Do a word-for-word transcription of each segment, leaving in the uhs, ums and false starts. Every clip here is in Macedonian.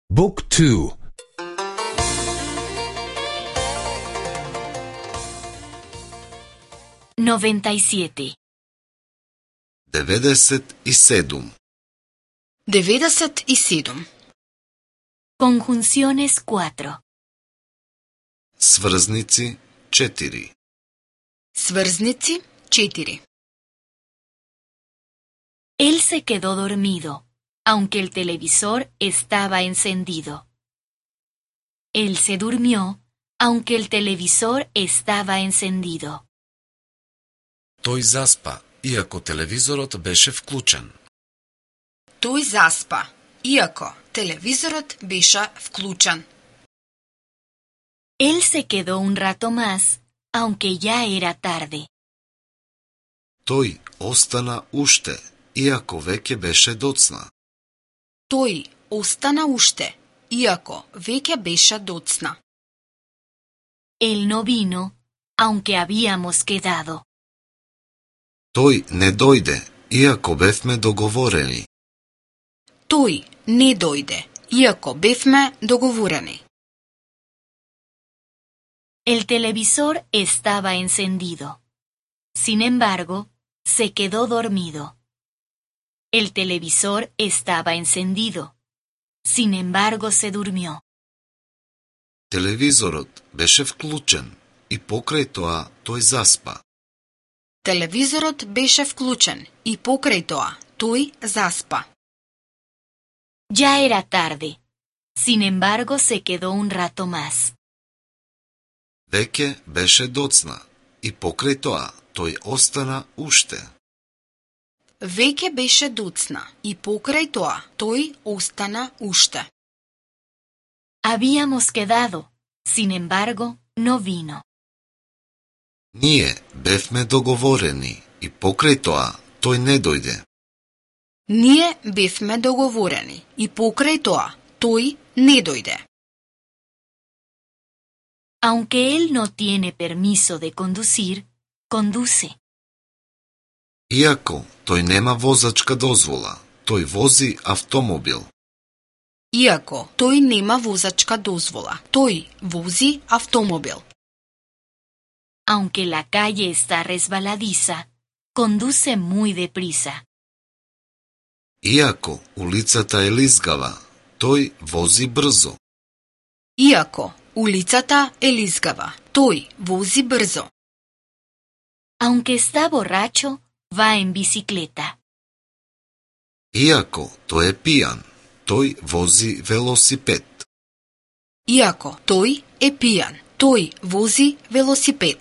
บุ๊กทู noventa y siete. devedeset i sedam. devedeset i sedam. Conjunciones cuatro. Сврзници четири. Сврзници четири. Él se quedó dormido, aunque el televisor estaba encendido. Él se durmió, aunque el televisor estaba encendido. Тој заспа, иако телевизорот беше вклучен. Тој заспа, иако телевизорот беше вклучен. Él se quedó un rato más, aunque ya era tarde. Тој остана уште, иако веќе беше доцна. Тој остана уште, иако веќе беше доцна. Él no vino, aunque habíamos quedado. Тој не дојде, иако бевме договорени. Тој не дојде, иако бевме договорени. El televisor estaba encendido. Sin embargo, se quedó dormido. El televisor estaba encendido. Sin embargo, se durmió. Телевизорот беше вклучен и покрај тоа тој заспа. Телевизорот беше вклучен и покрај тоа тој заспа. Ya era tarde. Sin embargo, se quedó un rato más. Веќе беше доцна и покрај тоа тој остана уште. Веќе беше доцна и покрај тоа тој остана уште. Habíamos quedado. Sin embargo, no vino. Ние бевме договорени и покрај тоа тој не дојде. Ние бевме договорени и покрај тоа тој не дојде. Aunque él no tiene permiso de conducir, conduce. Иако тој нема возачка дозвола, тој вози автомобил. Иако тој нема возачка дозвола, тој вози автомобил. Aunque la calle está resbaladiza, conduce muy deprisa. Иако улицата е лизгава, тој вози брзо. Иако улицата е лизгава, тој вози брзо. Aunque está borracho, va en bicicleta. Иако тој е пијан, тој вози велосипед. Иако тој е пијан, тој вози велосипед.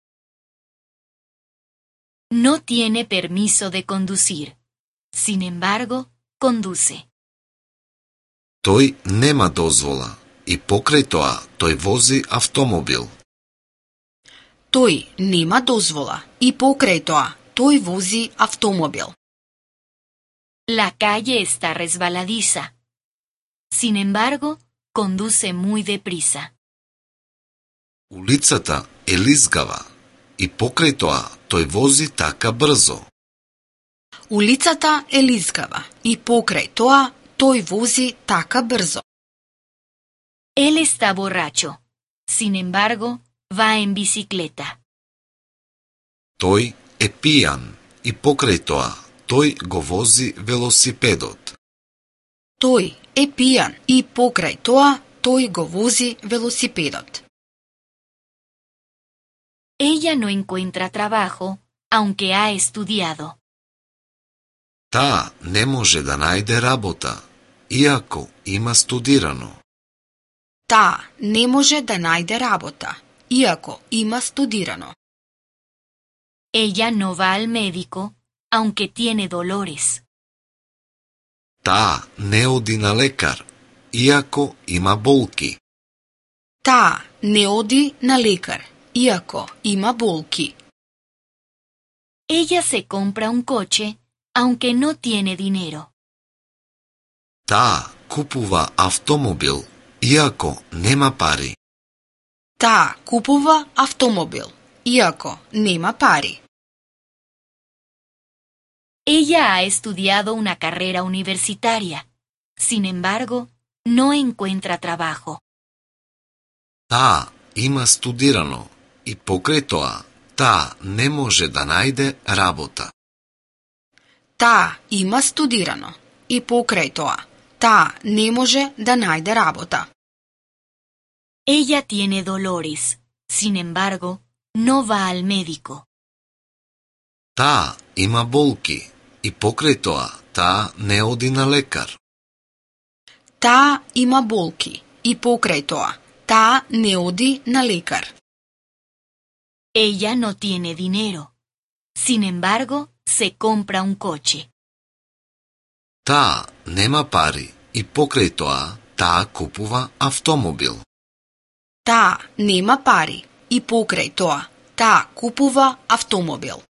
No tiene permiso de conducir. Sin embargo, conduce. Тој нема дозвола и покрај тоа тој вози автомобил. Тој нема дозвола и покрај тоа тој вози автомобил. La calle está resbaladiza. Sin embargo, conduce muy deprisa. Улицата е лизгава и покрај тоа тој вози така брзо. Улицата е лизгава и покрај тоа тој вози така брзо. Él está borracho. Sin embargo, va en bicicleta. Тој е пијан и покрај тоа тој го вози велосипедот. Тој е пијан и покрај тоа тој го вози велосипедот. Ella no encuentra trabajo, aunque ha estudiado. Таа не може да најде работа, иако има студирано. Таа не може да најде работа, иако има студирано. Ella no va al médico, aunque tiene dolores. Таа не оди на лекар, иако има болки. Таа не оди на лекар, иако има болки. Ella se compra un coche, aunque no tiene dinero. Таа купува автомобил, иако нема пари. Таа купува автомобил, иако нема пари. Ella ha estudiado una carrera universitaria. Sin embargo, no encuentra trabajo. Таа има студирано и покрај тоа, таа не може да најде работа. Таа има студирано и покрај тоа, таа не може да најде работа. Ella tiene dolores, sin embargo, no va al médico. Таа има болки и покрај тоа, таа не оди на лекар. Таа има болки и покрај тоа, таа не оди на лекар. Ella no tiene dinero. Sin embargo, se compra un coche. Таа нема пари и покрај тоа, таа купува автомобил. Таа нема пари и покрај тоа, таа купува автомобил.